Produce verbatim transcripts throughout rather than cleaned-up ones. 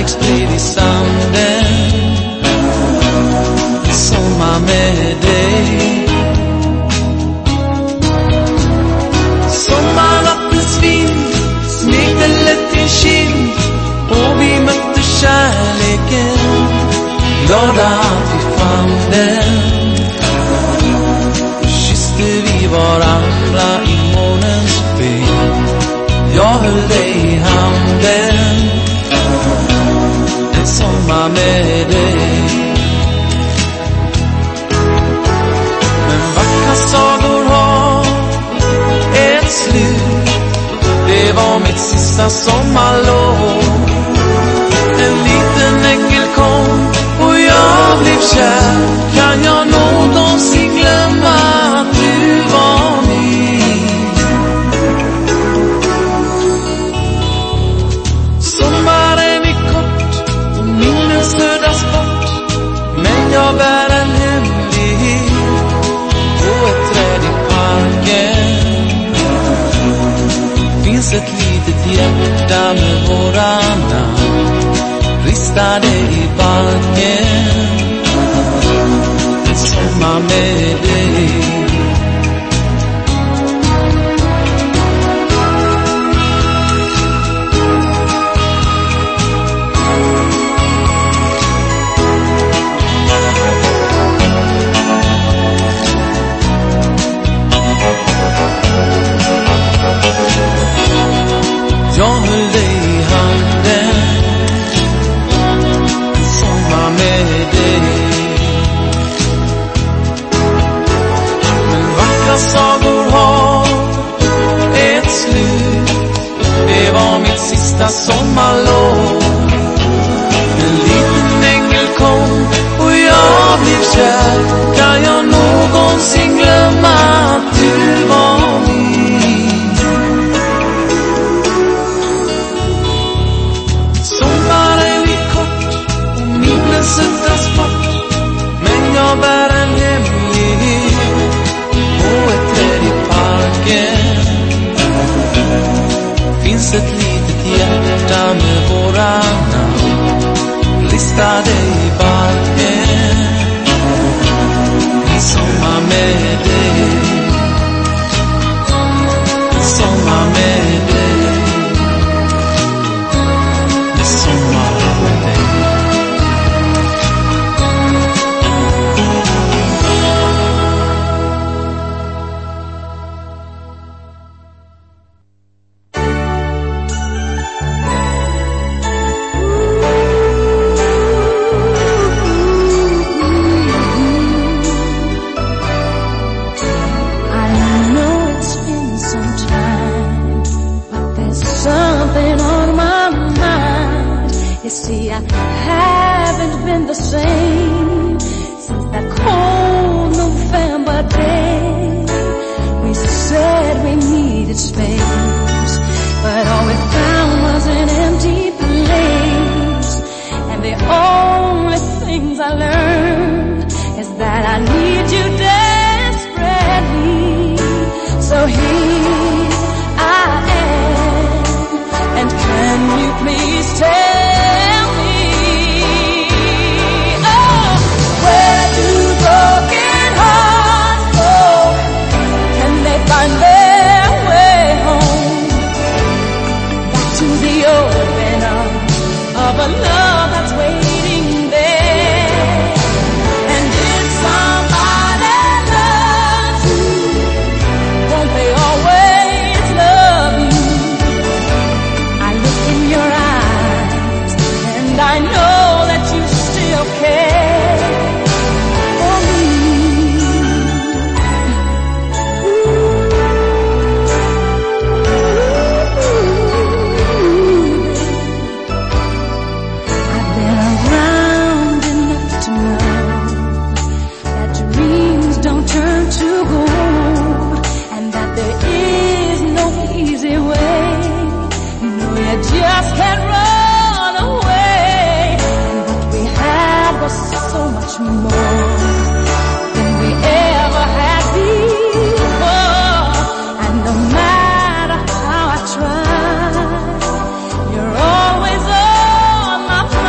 kärleksbrev i sanden. Sommar med dig. Sommarnattens vind smekte lätt din kind och vi mötte kärleken. Glada att vi fann den. Kysste vi varandra i månens sken. Jag höll dig i handen. En sommar med dig. Men vackra sagor har ett slut. Det var mitt sista sommarlov. En liten ängel kom och jag blev kär. Kan jag någonsin glömma att du var min? Sommaren är kort och minnen suddas bort. Men jag bär en hemlighet på ett träd i parken. Finns ett litet hjärta med våra namn ristade i balken. En sommar med dig. Jag höll dig i handen. Sommar med dig. Men vackra sagor har ett slut. Det var mitt sista sommarlov. En liten ängel kom och jag blev kär. Kan jag någonsin glömma att du var min? Suddas bort, men jag bär en hemlighet på ett träd i parken. Finns ett litet hjärta med våra namn listade i balken. En sommar med dig. En sommar med dig. En sommar med dig. You're always on my mind.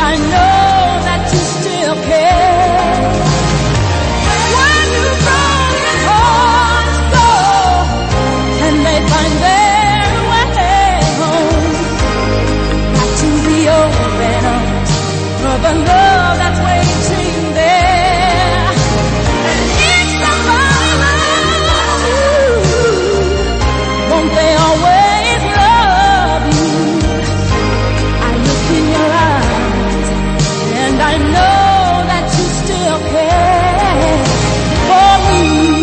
I know that you still care. When you broken hearts go, and they find their way home, back to the open arms of a love that's waiting there. And if somebody loves you, won't they always love you? I look in your eyes, and I know that you still care for me.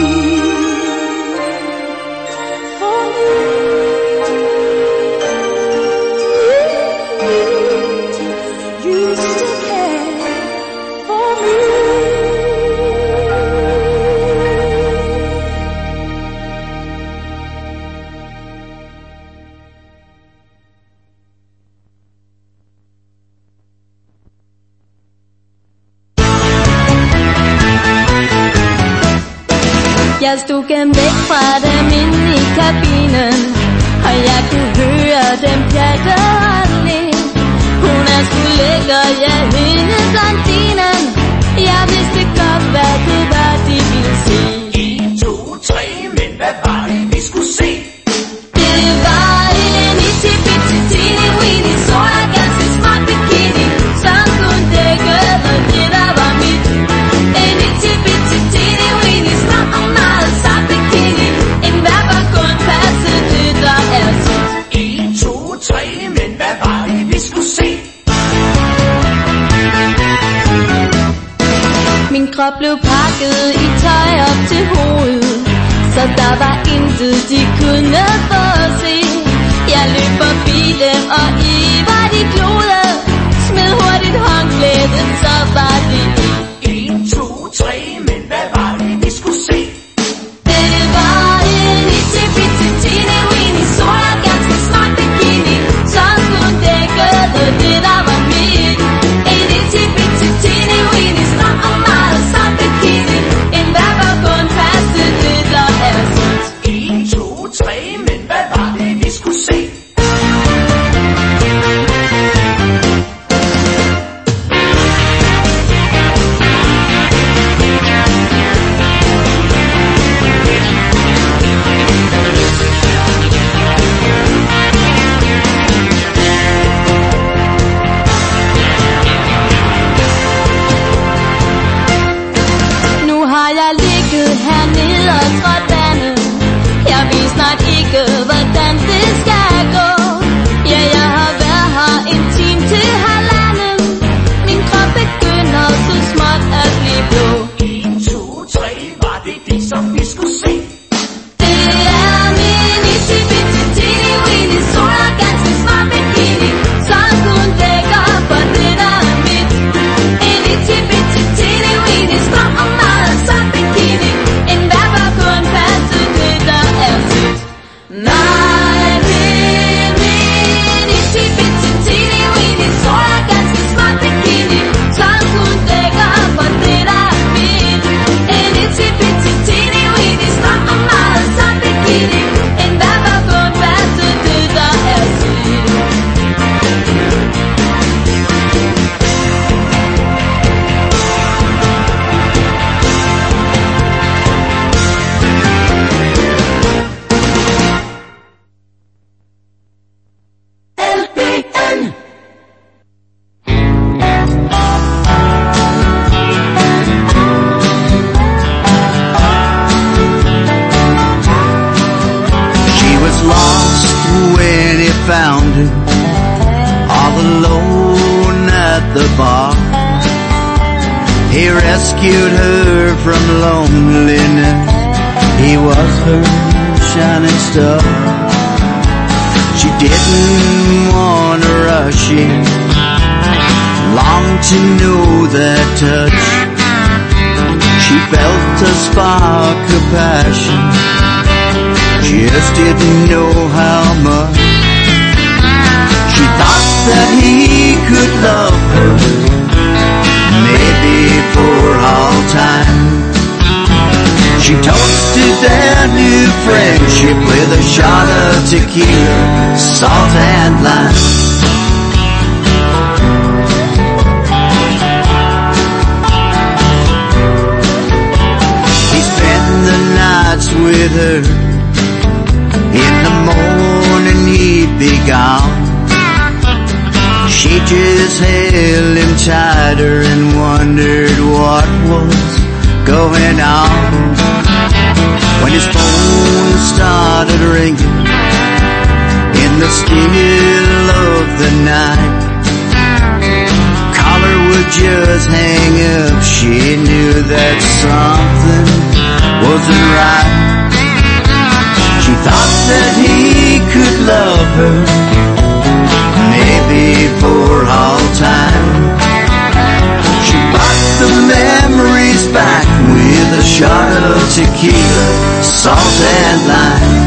For me. You still care for me. Jeg stod gennem væk fra dem inde i kabinen, og jeg kunne høre dem pjatte og le. Hun er sgu lækker, ja, hende blondinen. Jeg vidste godt, hvad det var, de ville se. En, to, tre, men hvad var det, vi skulle se? Det var en itty-bitty-teeny weeny, sort og ganske smart bikini, som kunne dække og det, der var mit. En itty-bitty-teeny weeny, stram og meget sart bikini, en hver var kun passet det, der er sit. En, to, tre, men hvad var det, vi skulle se? Min krop blev pakket i tøj op til hovedet, så der var intet, de kunne få at se. Jeg løb forbi dem, og i var de glode, smed hurtigt håndklædet, så var det i. En, to, tre, men hvad var det, vi skulle se? Det var en itty-bitty-teeny weeny, sort og ganske smart bikini, som skulle dække det, der var mit. En itty-bitty-teeny weeny, stram og meget sart bikini, en hver var kun passet det, der er sit. En, to, tre, men hvad var det, vi skulle se? Nu har jeg ligget hernede og trådt vandet. Jeg ved snart ikke, hvordan det skal gå. Ja, jeg har været her en time til halvanden. Min krop begynder så småt at blive blå. En, to, tre, var det det, som vi skulle se? Det er min itty-bitty-teeny weeny, sort og ganske smart bikini, som kun dækker for det, der er mit. En itty-bitty-teeny weeny, stram og meget sart bikini, en hver var kun passet det, der er sit. Nej, det er min itty-bitty-teeny weeny, sort og ganske smart bikini, som kun dækker for det, der er mit. En itty-bitty-teeny weeny, stram og meget sart bikini, en hver var kun passet det, der er sit. She was lost when he found her, all alone at the bar. He rescued her from loneliness, he was her shining star. She didn't want to rush in, longed to know that touch. She felt a spark of passion, just didn't know how much. She thought that he could love her, maybe for all time. She toasted their new friendship with a shot of tequila, salt and lime. beside her and wondered what was going on. When his phone started ringing in the still of the night, caller would just hang up. She knew that something wasn't right. She thought that he could love her, maybe for all time. She brought the memories back with a shot of tequila, salt and lime.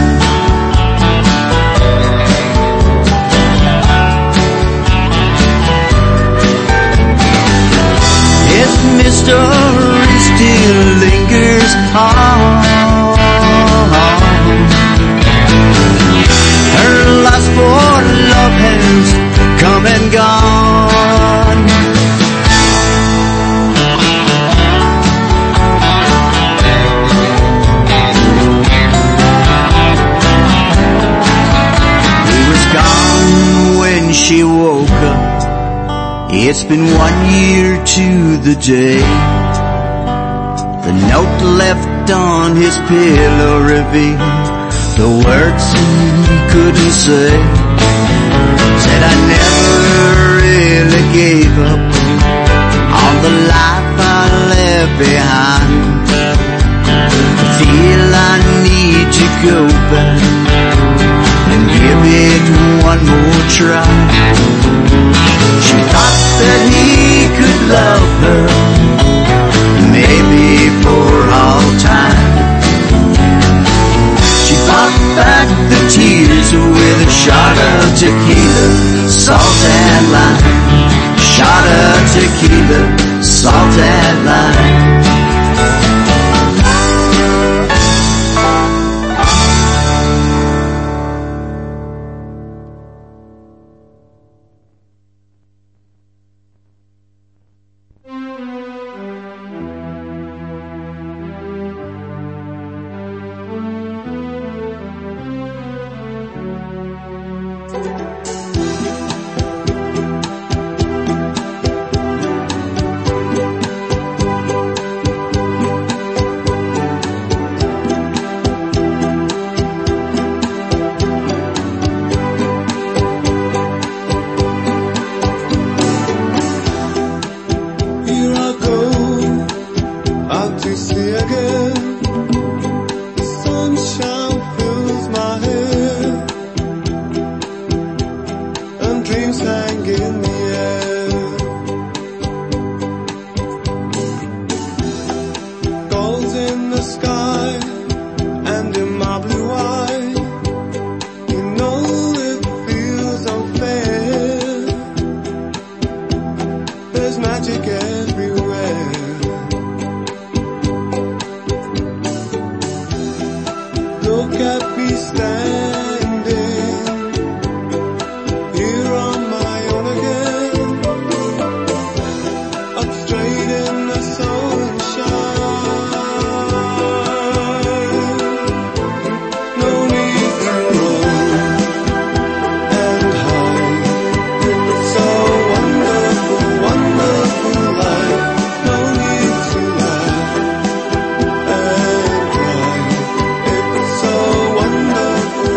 His mystery still lingers on. Her lust for love has come and gone. He was gone when she woke up. It's been one year to the day. The note left on his pillow revealed the words he couldn't say. Said I never really gave up on the life I left behind. I feel I need to go back and give it one more try. She thought that he could love her, maybe for all time. She fought back the tears with a shot of tequila, salt and lime. Shot of tequila, salt and lime. Wonderful.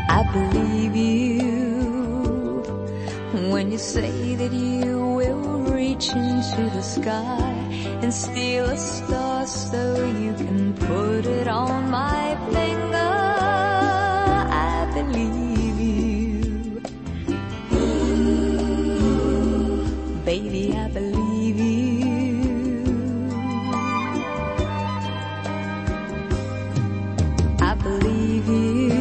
I believe you when you say that you will reach into the sky and steal a star so you can put it on my finger. I believe you. Baby, I believe you. I believe you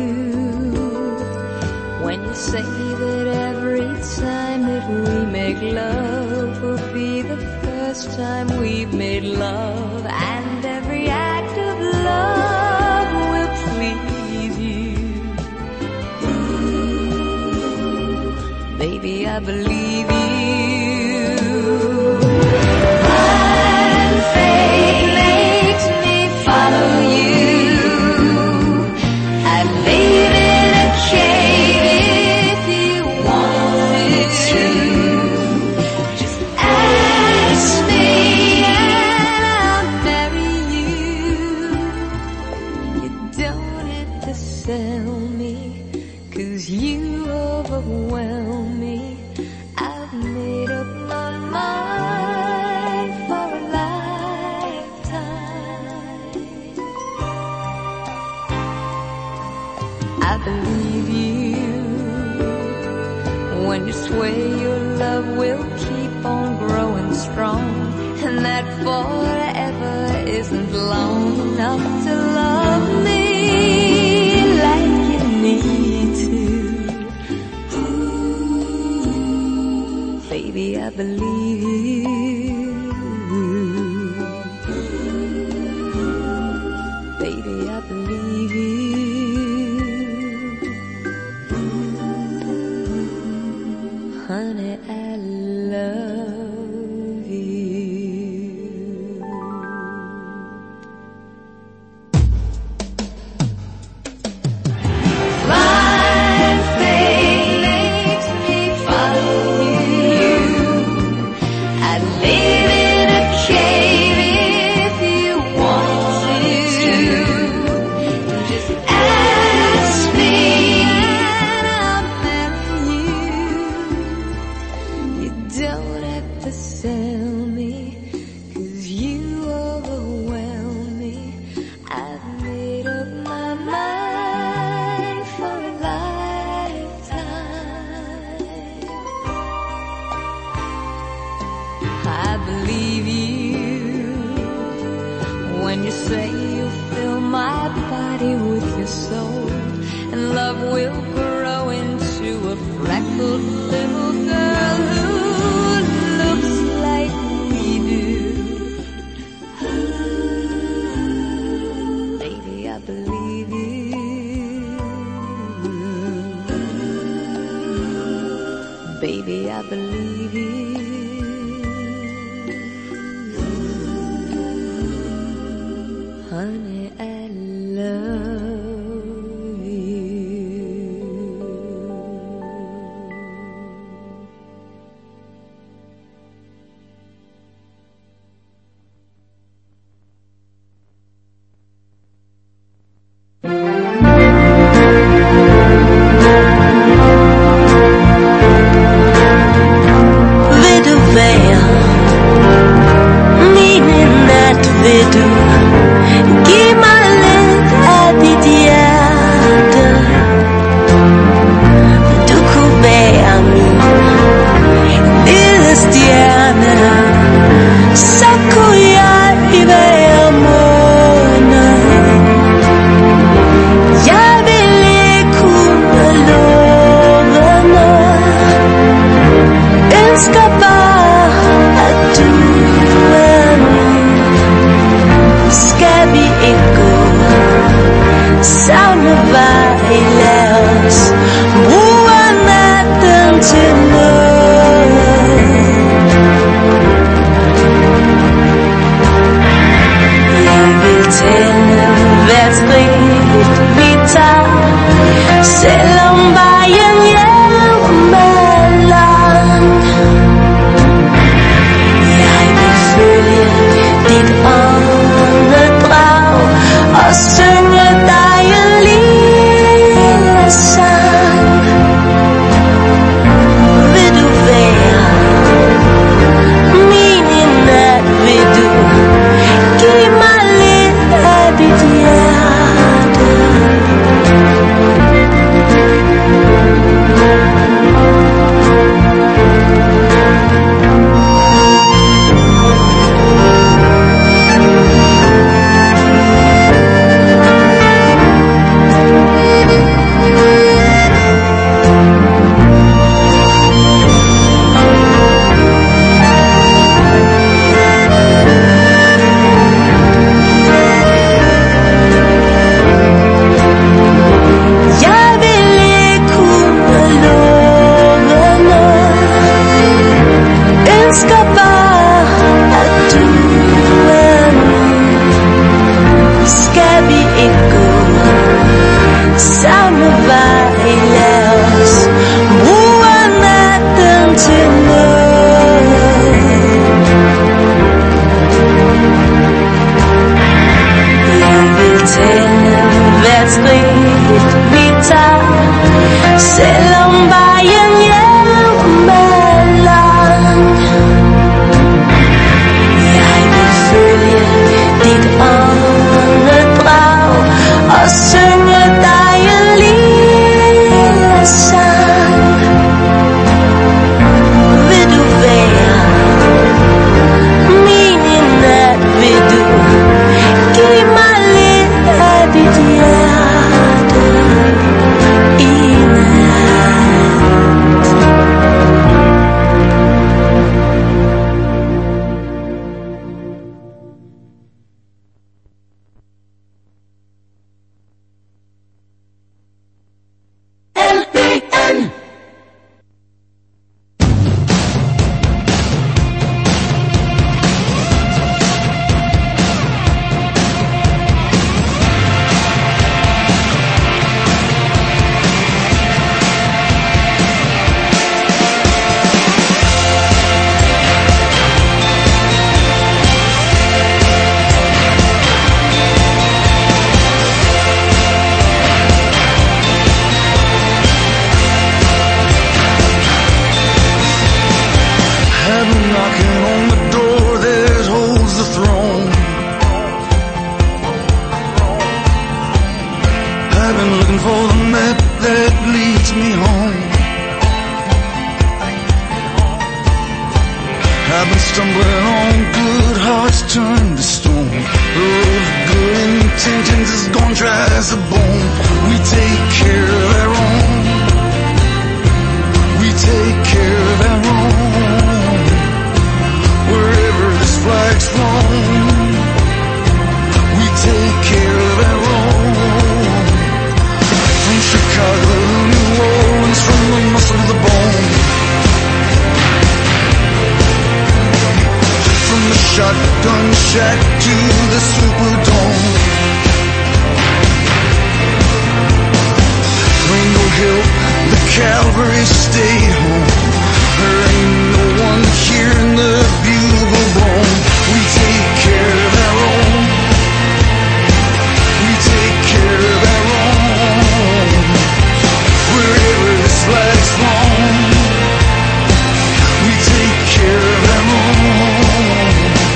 when you say that every time that we make love will be the first time we've made love, and every act of love will please you. Baby, I believe you. Blind faith makes me follow you. I'd live in a cave if you wanted to. Just ask me and I'll marry you. You don't have to sell me, 'cause you overwhelm me. I've made up my mind for a lifetime. I believe you when you swear your love will keep on growing strong, and that forever isn't long enough to love me like you need to. Baby, I believe you. Baby, I believe you. Honey, I love you. Blind faith makes me follow you. I'd live in a cave if you wanted to. Just ask me and I'll marry you. You don't have to sell me, 'cause you overwhelm me. I've made up my mind for a lifetime. I believe you when you say you'll fill my body with your soul, and love will grow into a freckled little girl who looks like we do. Baby, I believe you. Baby, I believe you. Honey, I love you. Vil du være mine nat, vil du giv mig lidt af dit hjerte. Du kunne være min lille stjerne, så kunne jeg være månen. Jeg vil ikke kunne love noget, ønsker bare at du er min. Skal vi ikke gå samme vej, lad os bruge natten til noget. Jeg vil tænde hvert skridt vi tager, selvom vejen hjem er lang. Jeg vil følge dit åndedrag og synge dig en lille sang. strid vi tar, selvom vejen hjem er lang. Jeg vil følge dit åndedrag og synge dig en lille sang. Vil du være min i nat, vil du give mig lidt af dit hjerte i nat. L B N Heaven knocking on the door that holds the throne. I've been looking for the map that leads me home. I've been stumbling on good hearts turned to stone. The road of good intentions is gone dry as a bone. We take care of our own. We take care of our own. Wherever this flag's flown, we take care of our own. From Chicago to New Orleans, from the muscle to the bone. From the shotgun shack to the Superdome. Ain't no help, the cavalry stayed home. There ain't no one hearing the bugle blown. We take care of our own. We take care of our own. Wherever this flag's flown, we take care of our own.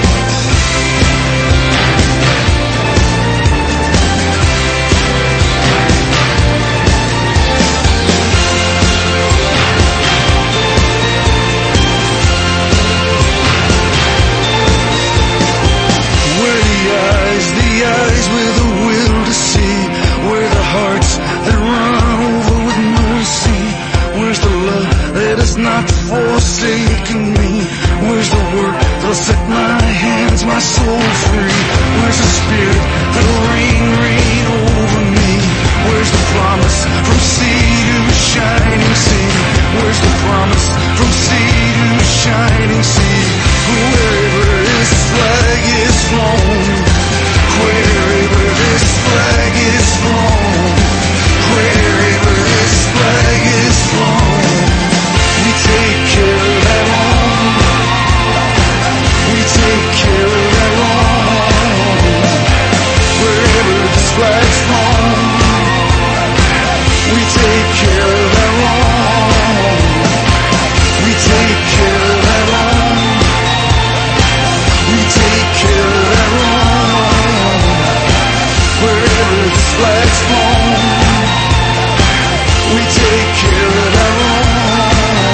Eyes with a will to see, where the hearts that run over with mercy. Where's the love that has not forsaken me? Where's the work that'll set my hands, my soul free? Where's the spirit that'll reign, reign over me? Where's the promise from sea to shining sea? Where's the promise from sea to shining sea? Wherever this flag is flown, wherever this flag is flown, wherever this flag is flown, we take care of our own. We take care of our own. Wherever this flag's flown, we take care of our own. We take care of our own. We take care of our own. Wherever this flag's flown, we take care of our own.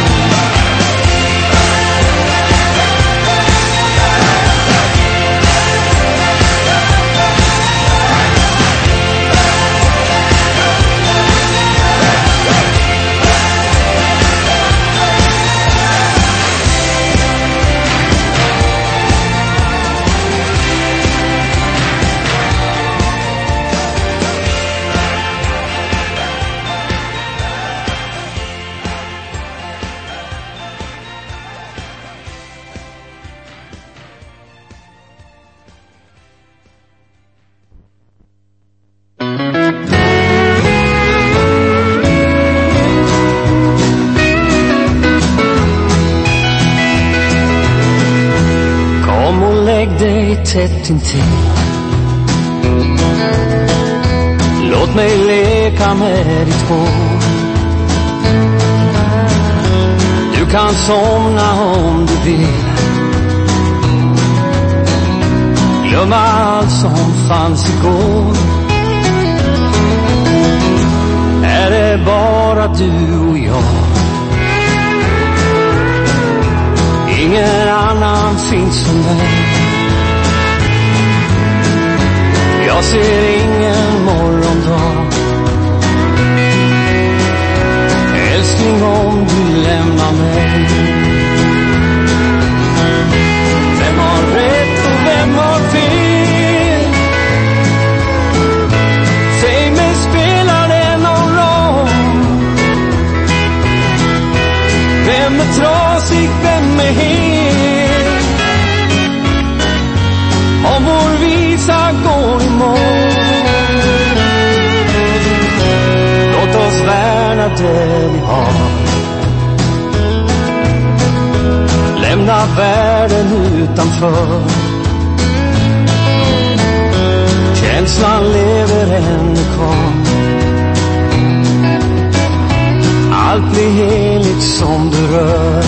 tätt intill. Låt mig leka med ditt hår. Du kan somna om du vill. Glömma allt som fanns igår. Är det bara du och jag? Ingen annan finns för mig. Jag ser ingen morgondag. Älskling, om du lämnar mig. Vem har rätt och vem har fel? Säg mig, spelar det någon roll? Vem är trasig, vem är hel? Om vår visa går i mål. Låt oss värna det vi har. Lämna världen utanför. Känslan lever ännu kvar. Allt blir heligt som du rör.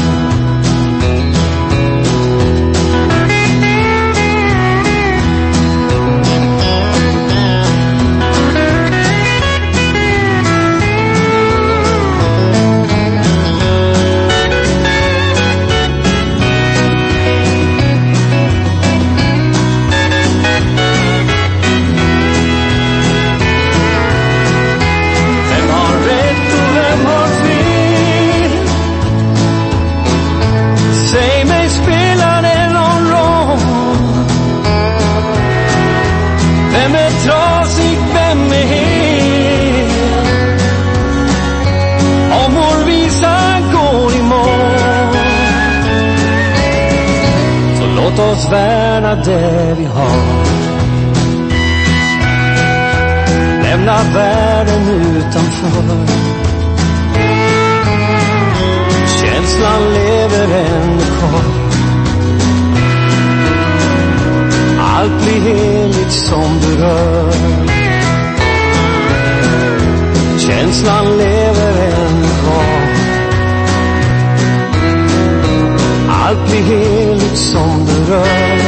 Låt oss värna det vi har. Lämna världen utanför. Känslan lever ännu kvar. Allt blir heligt som du rör. Känslan lever ännu kvar. Allt blir heligt som du rör.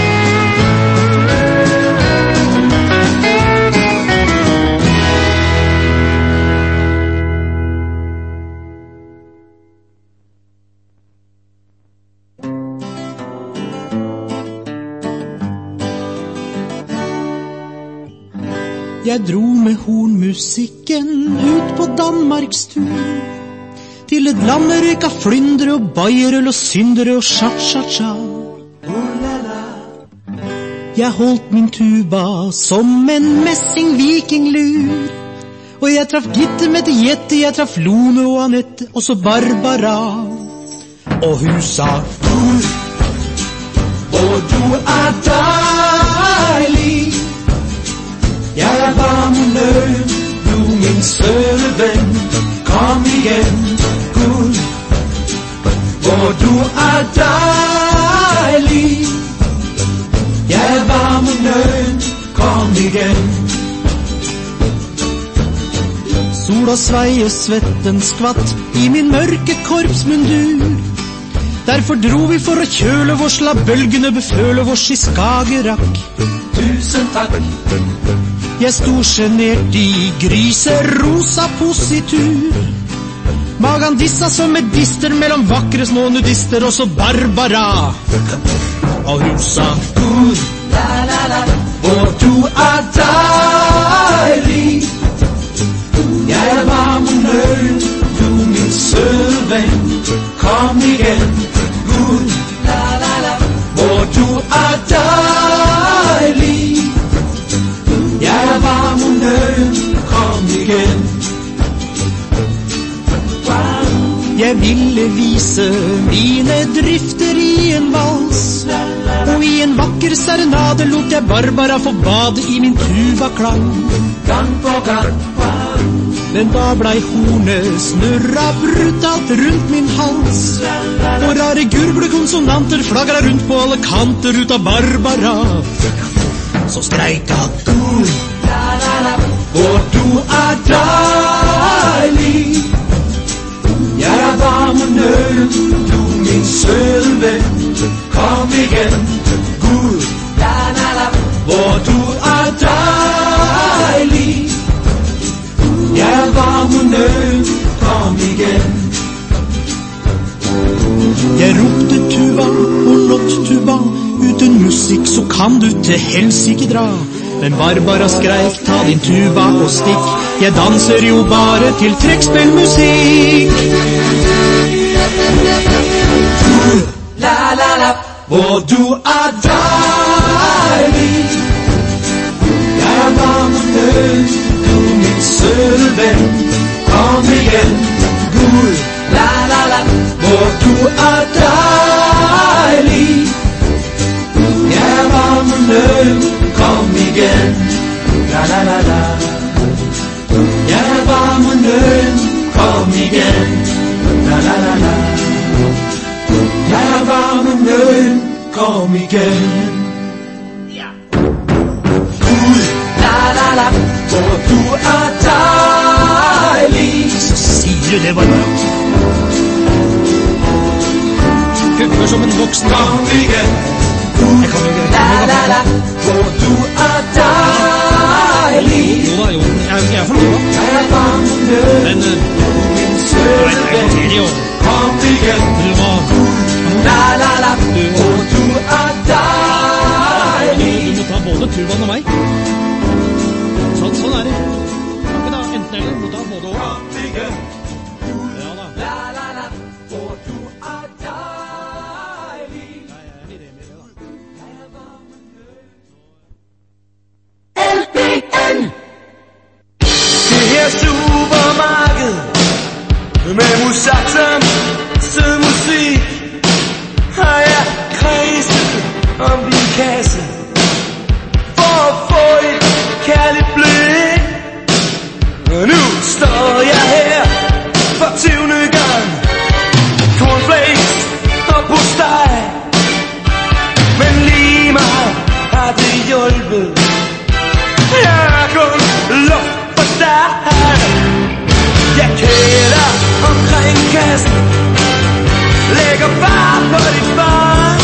Jeg dro med hornmusikken ut på Danmarks tur. Til et land med røyka flyndre og bajerøl og syndere og cha-cha-cha. Jeg holdt min tuba som en messing vikinglur. Og jeg traff Gitte, Mette, Jette, jeg traff Lone og Annette, og så Barbara. Og hun sa, Gud, og du er dejlig. Jeg er varm og nøgen, du min søde venn. Kom igen, Gud, hvor du er dejlig. Jeg er varm og nøgen, kom igen. Sola sveier, svetten skvatt i min mørke korpsmundur. Derfor dro vi for å kjøle vårs, la bølgene beføle vårs i Skagerrak. Tusen takk. Jeg sto genert i gryserosa positur. Magan dissa som med dister mellom vakre små nudister, og så Barbara. Og hun sa, Gud, la la la, hvor du er dejlig. Jeg er varm og nøgen, du min søde venn. Kom igen, Gud, la la la, hvor du er dejlig. Jeg er varm og nøgen, kom igen. Jeg ville vise mine drifter i en vals, og i en vakker serenade lot jeg Barbara få bade i min tubaklang. Gang på gang. Men da blei hornet snurra brutalt rundt min hals, og rare gurglekonsonanter flagra rundt på alle kanter ut av Barbara. Så streika Gud, hvor du er dejlig. Jeg er varm og nøgen, du min søde ven. Kom igen, Gud, la la la, hvor du er dejlig. Jeg er varm og nøgen, kom igen. Jeg ropte tuba og låt tuba, uten musikk så kan du til helsike dra. Men Barbara skreik, ta din tuba og stikk, jeg danser jo bare til trekkspillmusikk. La la la, hvor du er dejlig. Jeg er varm og nød, du min søde ven. Kom igen, Gud, la la la, hvor du er dejlig. Jeg er varm og nød, kom igen, la la la la. Jeg er varm og nød, kom igen, la la la la. Jeg er varm og nød, kom igen. Gud, la la la, hvor du er dejlig. Så siger det var nok. Hugger som en voksen. Kom igen. Jeg kan ikke. La la la, hvor du er dejlig. Jo da, jo. Jeg, jeg er for noe. Jeg er varm og nød. Men min søde venn. Kom igen. Du må. La la la, hvor du er dejlig. Du må ta både turban og meg. Sånn, sånn er det. Takk da, enten eller. Du må ta både og. Kom igen. Ja da. La la la, hvor du er dejlig. Nei, jeg er litt enig da. L B N. Det her supermarked med musaksom sød musik har jeg kredset om din kasse for at få et kærligt blik. Og nu står jeg her for tyvende gang. Cornflakes og postej, men lige meget har det hjulpet. Jeg har kun luft for dig. Jeg kæler omkring kassen, lægger bare på dit barn.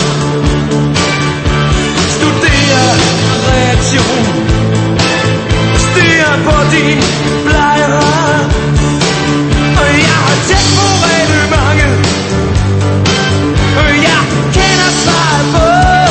Studerer reaktion, stiger på din blege hånd. Og jeg har tæt på reglementet, og jeg kender svaret på,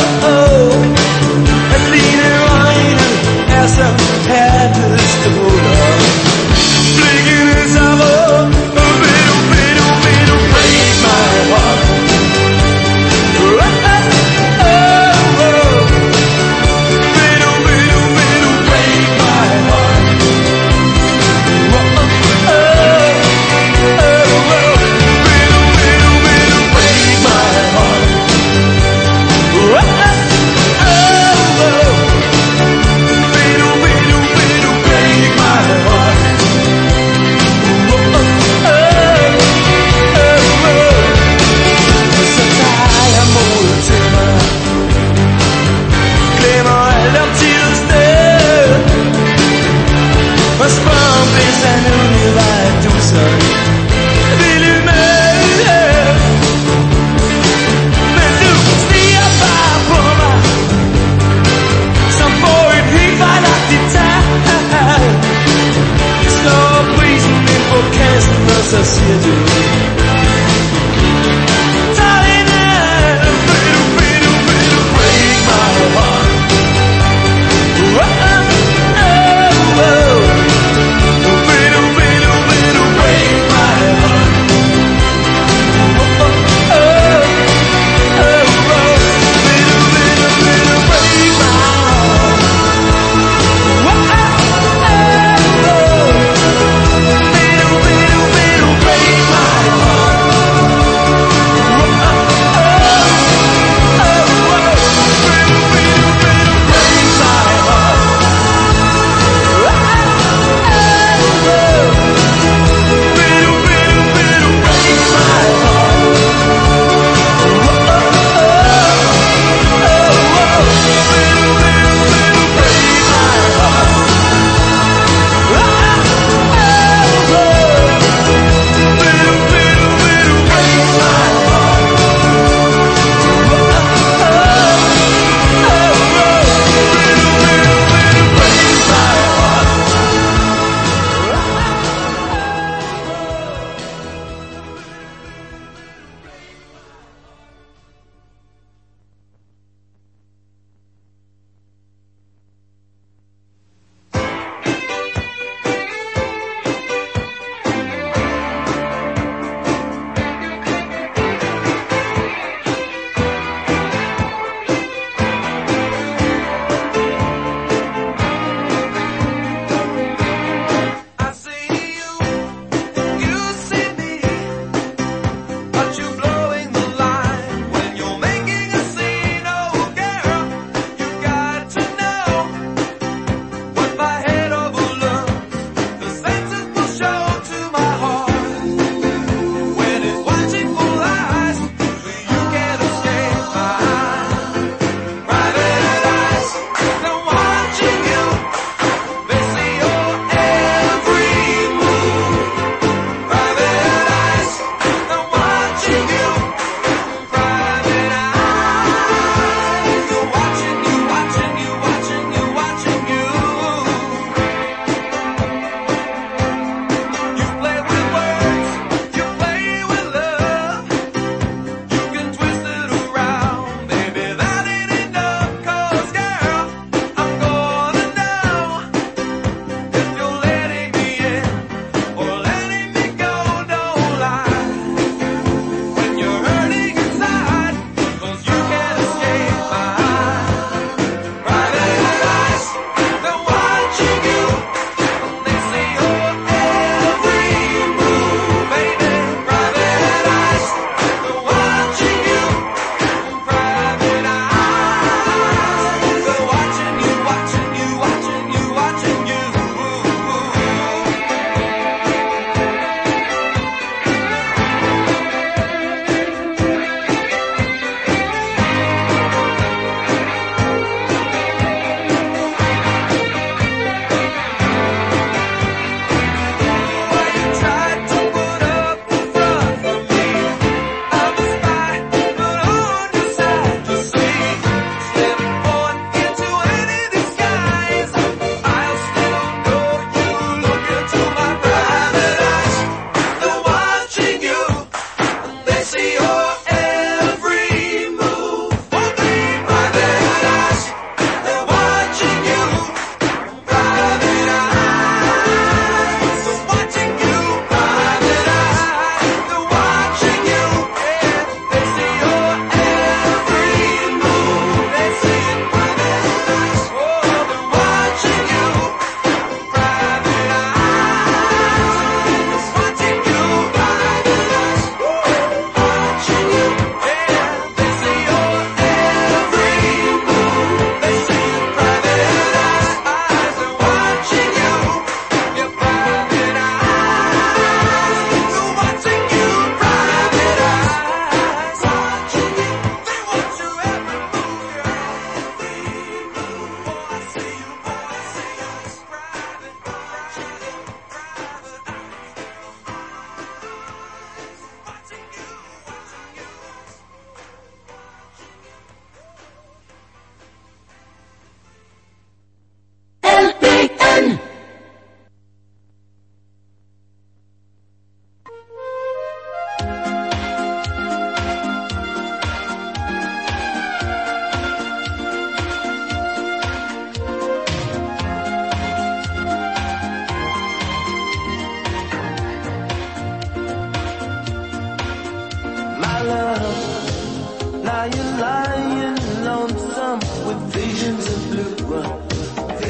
at dine øjne er som hattestråler. Blikkene så rød, og vil du, vil du, vil du break my heart. Oh, oh, oh, oh. Vil du, vil du, vil du break my heart. Oh, oh, oh, oh, oh. Vil du, vil du, vil du break my heart. Oh, oh, oh, oh. Vil du, vil du, vil du break my heart. Så tager jeg mod til mig, glemmer alt om tid og sted, og spørger om hvis han nu lige var, at du så ville med. Men du stiger bare på mig, som på et helt fejlagtigt tag. Slår prisen ind på kassen, og så siger du, tag din hand, vil du, vil du, vil du break my heart. Oh, oh, oh, oh. Vil du, vil du, vil du break my heart. Oh, oh, oh, oh, oh. Vil du, vil du, vil du break my heart. Oh, oh, oh, oh. Vil du, vil du, vil du break my heart.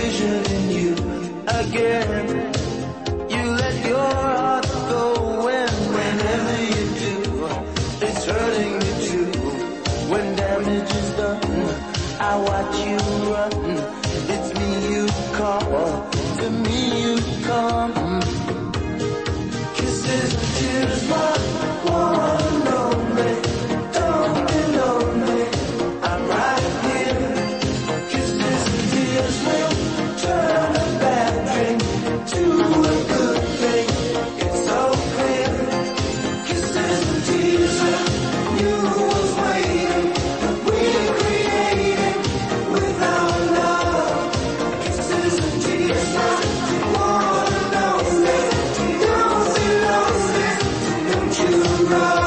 vision in you again. You let your heart go when, whenever you do, it's hurting me too. When damage is done, I watch you run. It's me you call, to me you come. Kisses and tears, my one and only. Don't be lonely, I'm right here. Kisses and tears will turn a bad drink to a good thing. It's so clear. Kisses and tears, you was waiting, but we created with our love. Kisses and tears, my one and only. Don't be lonely, don't you run.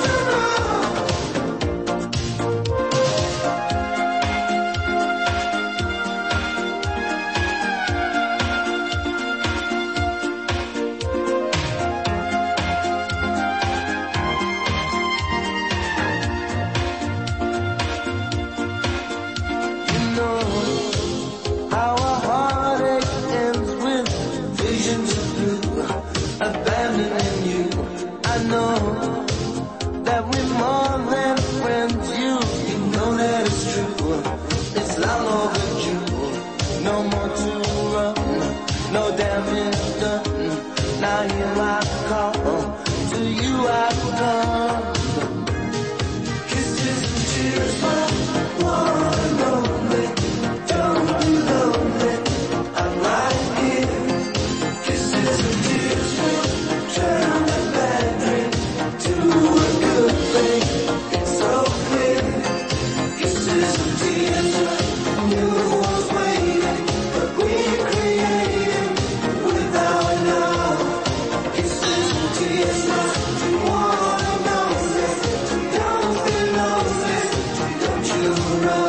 You know how a heartache ends with visions of blue, abandoning you. I know that we're more than friends. You, you know that it's true. It's long overdue. No more to run, no damage done. Now here I call, to you I come. Kisses and tears, my one and only. Don't be lonely, I'm right here. Kisses and tears will turn a bad drink to a good thing. It's so clear. Kisses and tears, you was waiting, but we created with our love. Kisses and tears, my one and only. Don't be lonely, don't you run.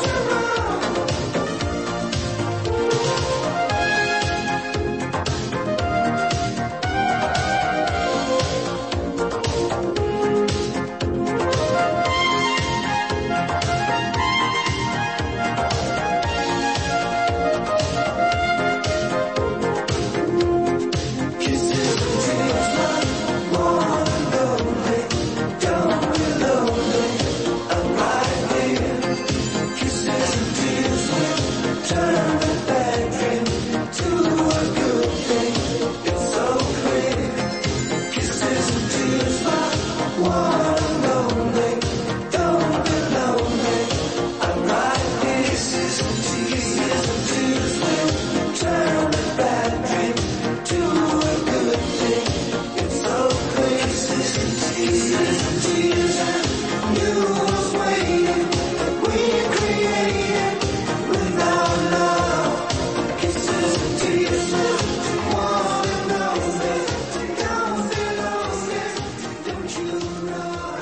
Kisses and tears, my one and only. Don't be lonely, I'm right here. Kisses and tears will turn a bad drink to a good thing. It's so clear. Kisses and tears, my one and only. Don't be lonely, I'm right here. Kisses and tears, and tears will turn a bad drink to a good thing. It's so clear. Kisses and tears, and tears, you was waiting, but we created with our love. Kisses and tears, one and only. Don't be lonely, don't you run.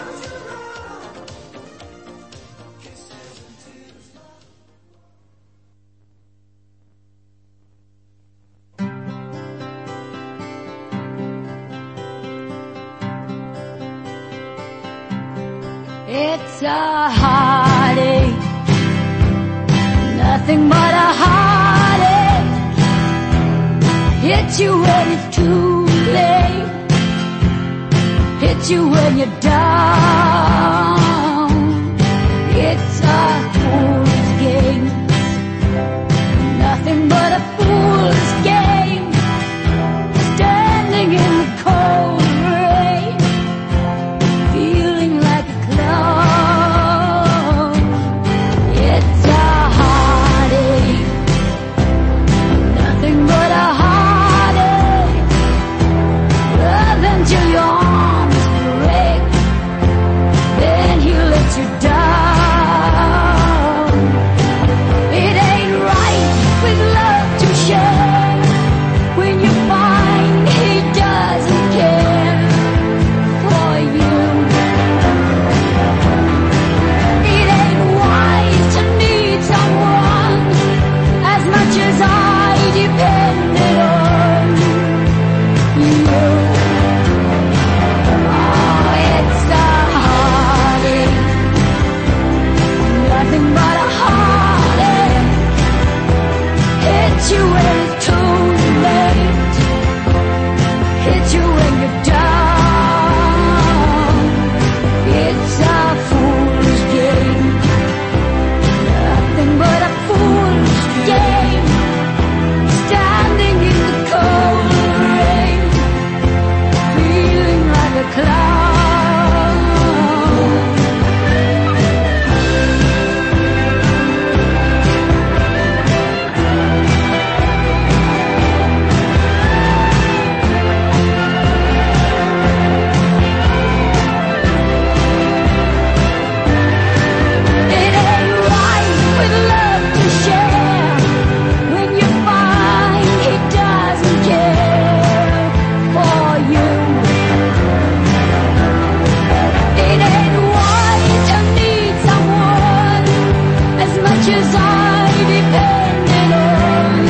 Kisses and tears. It's a heartache, nothing but a heartache. Hits you when it's too late, hits you when you're down. It's a fool's game, nothing but a fool's game. Standing in the cold rain, feeling like a clown. It's a heartache, nothing but a heartache. Love until your arms break, then he lets you down. It ain't right with love to hit you when it's too late. Hit you when you're